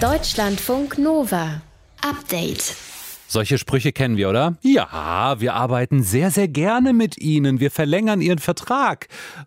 Deutschlandfunk Nova. Update. Solche Sprüche kennen wir, oder? Ja, wir arbeiten sehr, sehr gerne mit Ihnen. Wir verlängern Ihren Vertrag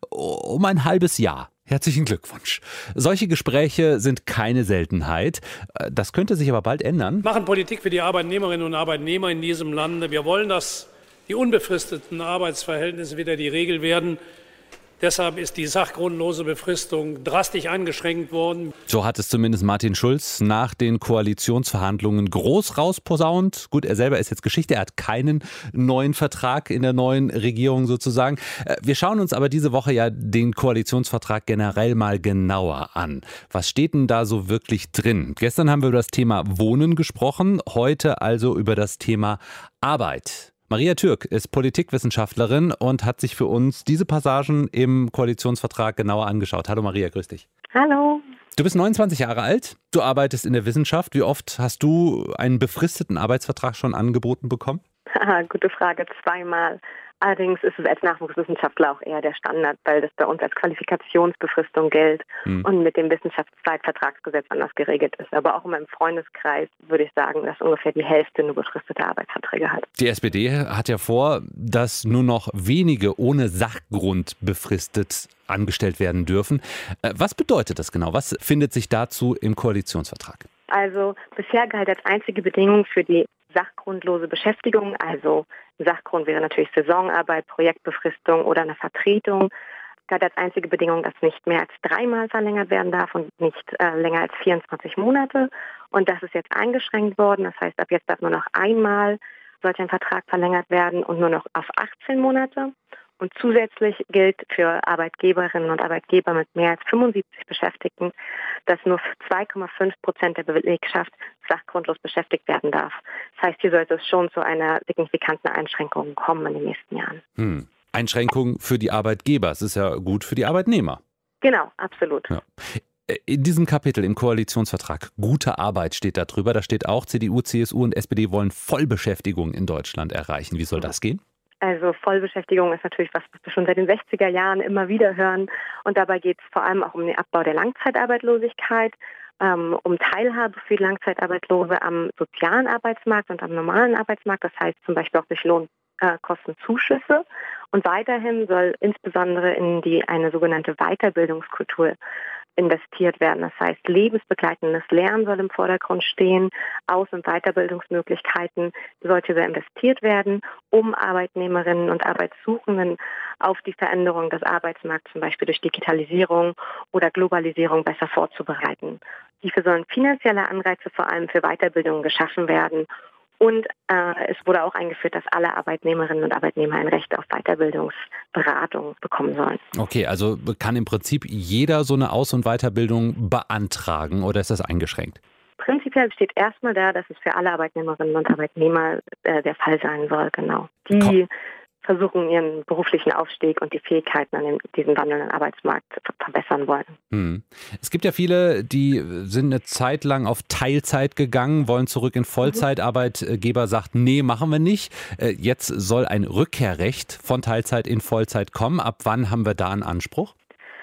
um ein halbes Jahr. Herzlichen Glückwunsch. Solche Gespräche sind keine Seltenheit. Das könnte sich aber bald ändern. Wir machen Politik für die Arbeitnehmerinnen und Arbeitnehmer in diesem Lande. Wir wollen, dass die unbefristeten Arbeitsverhältnisse wieder die Regel werden. Deshalb ist die sachgrundlose Befristung drastisch eingeschränkt worden. So hat es zumindest Martin Schulz nach den Koalitionsverhandlungen groß rausposaunt. Gut, er selber ist jetzt Geschichte, er hat keinen neuen Vertrag in der neuen Regierung sozusagen. Wir schauen uns aber diese Woche ja den Koalitionsvertrag generell mal genauer an. Was steht denn da so wirklich drin? Gestern haben wir über das Thema Wohnen gesprochen, heute also über das Thema Arbeit. Maria Türk ist Politikwissenschaftlerin und hat sich für uns diese Passagen im Koalitionsvertrag genauer angeschaut. Hallo Maria, grüß dich. Hallo. Du bist 29 Jahre alt, du arbeitest in der Wissenschaft. Wie oft hast du einen befristeten Arbeitsvertrag schon angeboten bekommen? Gute Frage, zweimal. Allerdings ist es als Nachwuchswissenschaftler auch eher der Standard, weil das bei uns als Qualifikationsbefristung gilt und mit dem Wissenschaftszeitvertragsgesetz anders geregelt ist. Aber auch in meinem Freundeskreis würde ich sagen, dass ungefähr die Hälfte nur befristete Arbeitsverträge hat. Die SPD hat ja vor, dass nur noch wenige ohne Sachgrund befristet angestellt werden dürfen. Was bedeutet das genau? Was findet sich dazu im Koalitionsvertrag? Also bisher galt als einzige Bedingung für die sachgrundlose Beschäftigung, also Sachgrund wäre natürlich Saisonarbeit, Projektbefristung oder eine Vertretung, galt als einzige Bedingung, dass nicht mehr als 3-mal verlängert werden darf und nicht länger als 24 Monate. Und das ist jetzt eingeschränkt worden. Das heißt, ab jetzt darf nur noch einmal solch ein Vertrag verlängert werden und nur noch auf 18 Monate. Und zusätzlich gilt für Arbeitgeberinnen und Arbeitgeber mit mehr als 75 Beschäftigten, dass nur 2,5% der Belegschaft sachgrundlos beschäftigt werden darf. Das heißt, hier sollte es schon zu einer signifikanten Einschränkung kommen in den nächsten Jahren. Einschränkung für die Arbeitgeber. Es ist ja gut für die Arbeitnehmer. Genau, absolut. Ja. In diesem Kapitel im Koalitionsvertrag, gute Arbeit steht da drüber. Da steht auch, CDU, CSU und SPD wollen Vollbeschäftigung in Deutschland erreichen. Wie soll das gehen? Also Vollbeschäftigung ist natürlich was wir schon seit den 60er Jahren immer wieder hören. Und dabei geht es vor allem auch um den Abbau der Langzeitarbeitslosigkeit, um Teilhabe für die Langzeitarbeitslose am sozialen Arbeitsmarkt und am normalen Arbeitsmarkt. Das heißt zum Beispiel auch durch Lohnkostenzuschüsse. Und weiterhin soll insbesondere in eine sogenannte Weiterbildungskultur investiert werden. Das heißt, lebensbegleitendes Lernen soll im Vordergrund stehen, Aus- und Weiterbildungsmöglichkeiten sollte investiert werden, um Arbeitnehmerinnen und Arbeitssuchenden auf die Veränderung des Arbeitsmarkts, zum Beispiel durch Digitalisierung oder Globalisierung, besser vorzubereiten. Hierfür sollen finanzielle Anreize vor allem für Weiterbildung geschaffen werden. Und es wurde auch eingeführt, dass alle Arbeitnehmerinnen und Arbeitnehmer ein Recht auf Weiterbildungsberatung bekommen sollen. Okay, also kann im Prinzip jeder so eine Aus- und Weiterbildung beantragen oder ist das eingeschränkt? Prinzipiell steht erstmal da, dass es für alle Arbeitnehmerinnen und Arbeitnehmer der Fall sein soll, genau. Die versuchen, ihren beruflichen Aufstieg und die Fähigkeiten an diesem wandelnden Arbeitsmarkt verbessern wollen. Es gibt ja viele, die sind eine Zeit lang auf Teilzeit gegangen, wollen zurück in Vollzeit. Arbeitgeber sagt, nee, machen wir nicht. Jetzt soll ein Rückkehrrecht von Teilzeit in Vollzeit kommen. Ab wann haben wir da einen Anspruch?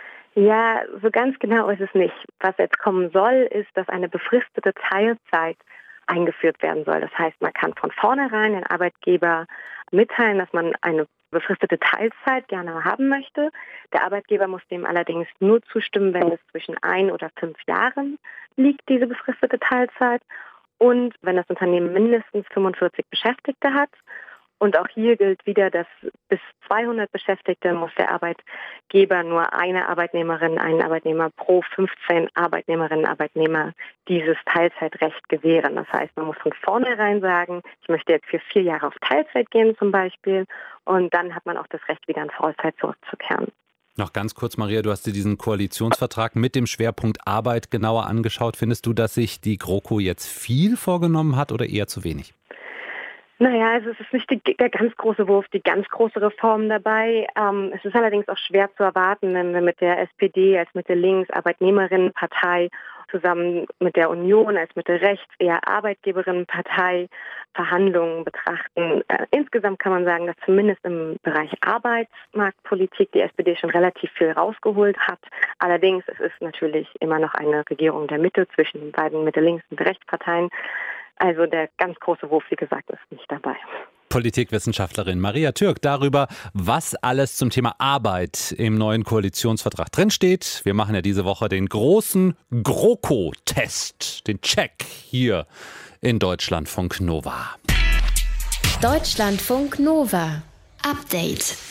Ja, so ganz genau ist es nicht. Was jetzt kommen soll, ist, dass eine befristete Teilzeit eingeführt werden soll. Das heißt, man kann von vornherein den Arbeitgeber mitteilen, dass man eine befristete Teilzeit gerne haben möchte. Der Arbeitgeber muss dem allerdings nur zustimmen, wenn es zwischen 1 oder 5 Jahren liegt, diese befristete Teilzeit. Und wenn das Unternehmen mindestens 45 Beschäftigte hat. Und auch hier gilt wieder, dass bis 200 Beschäftigte muss der Arbeitgeber nur eine Arbeitnehmerin, einen Arbeitnehmer pro 15 Arbeitnehmerinnen und Arbeitnehmer dieses Teilzeitrecht gewähren. Das heißt, man muss von vornherein sagen, ich möchte jetzt für 4 Jahre auf Teilzeit gehen zum Beispiel. Und dann hat man auch das Recht, wieder in Vollzeit zurückzukehren. Noch ganz kurz, Maria, du hast dir diesen Koalitionsvertrag mit dem Schwerpunkt Arbeit genauer angeschaut. Findest du, dass sich die GroKo jetzt viel vorgenommen hat oder eher zu wenig? Naja, also es ist nicht der ganz große Wurf, die ganz große Reform dabei. Es ist allerdings auch schwer zu erwarten, wenn wir mit der SPD als Mitte-Links Arbeitnehmerinnenpartei zusammen mit der Union als Mitte-Rechts eher Arbeitgeberinnenpartei Verhandlungen betrachten. Insgesamt kann man sagen, dass zumindest im Bereich Arbeitsmarktpolitik die SPD schon relativ viel rausgeholt hat. Allerdings es ist natürlich immer noch eine Regierung der Mitte zwischen den beiden Mitte-Links- und Rechtsparteien. Also der ganz große Wurf, wie gesagt, ist nicht dabei. Politikwissenschaftlerin Maria Türk darüber, was alles zum Thema Arbeit im neuen Koalitionsvertrag drinsteht. Wir machen ja diese Woche den großen GroKo-Test, den Check hier in Deutschlandfunk Nova. Deutschlandfunk Nova. Update.